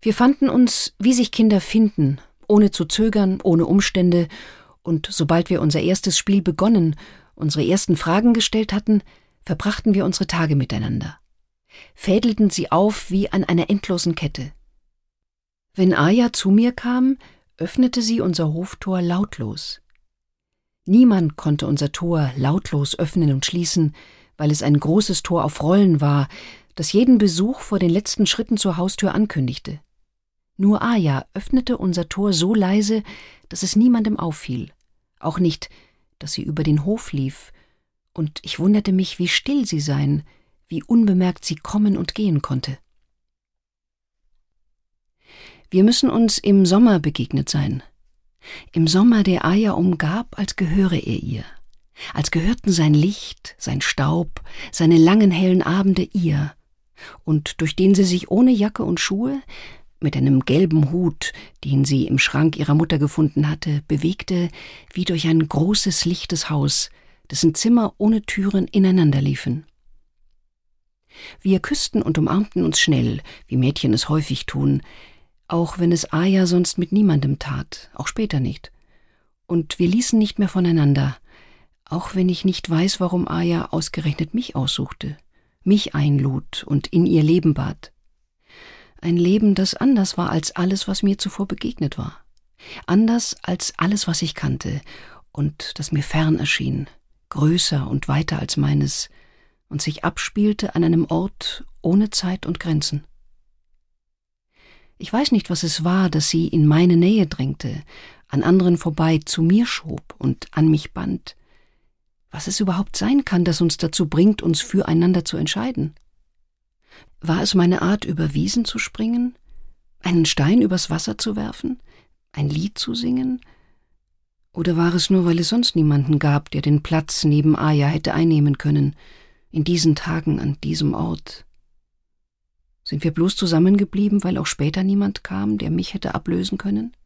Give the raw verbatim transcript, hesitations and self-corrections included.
Wir fanden uns, wie sich Kinder finden, ohne zu zögern, ohne Umstände, und sobald wir unser erstes Spiel begonnen, unsere ersten Fragen gestellt hatten, verbrachten wir unsere Tage miteinander, fädelten sie auf wie an einer endlosen Kette. Wenn Aja zu mir kam, öffnete sie unser Hoftor lautlos. Niemand konnte unser Tor lautlos öffnen und schließen, weil es ein großes Tor auf Rollen war, das jeden Besuch vor den letzten Schritten zur Haustür ankündigte. Nur Aja öffnete unser Tor so leise, dass es niemandem auffiel, auch nicht, dass sie über den Hof lief, und ich wunderte mich, wie still sie sein, wie unbemerkt sie kommen und gehen konnte. Wir müssen uns im Sommer begegnet sein. Im Sommer, der Aja umgab, als gehöre er ihr, als gehörten sein Licht, sein Staub, seine langen hellen Abende ihr, und durch den sie sich ohne Jacke und Schuhe, mit einem gelben Hut, den sie im Schrank ihrer Mutter gefunden hatte, bewegte wie durch ein großes lichtes Haus, dessen Zimmer ohne Türen ineinander liefen. Wir küssten und umarmten uns schnell, wie Mädchen es häufig tun, auch wenn es Aja sonst mit niemandem tat, auch später nicht. Und wir ließen nicht mehr voneinander, auch wenn ich nicht weiß, warum Aja ausgerechnet mich aussuchte, mich einlud und in ihr Leben bat. Ein Leben, das anders war als alles, was mir zuvor begegnet war. Anders als alles, was ich kannte und das mir fern erschien, größer und weiter als meines, und sich abspielte an einem Ort ohne Zeit und Grenzen. Ich weiß nicht, was es war, das sie in meine Nähe drängte, an anderen vorbei zu mir schob und an mich band. Was es überhaupt sein kann, das uns dazu bringt, uns füreinander zu entscheiden. War es meine Art, über Wiesen zu springen, einen Stein übers Wasser zu werfen, ein Lied zu singen? Oder war es nur, weil es sonst niemanden gab, der den Platz neben Aja hätte einnehmen können, in diesen Tagen an diesem Ort? Sind wir bloß zusammengeblieben, weil auch später niemand kam, der mich hätte ablösen können?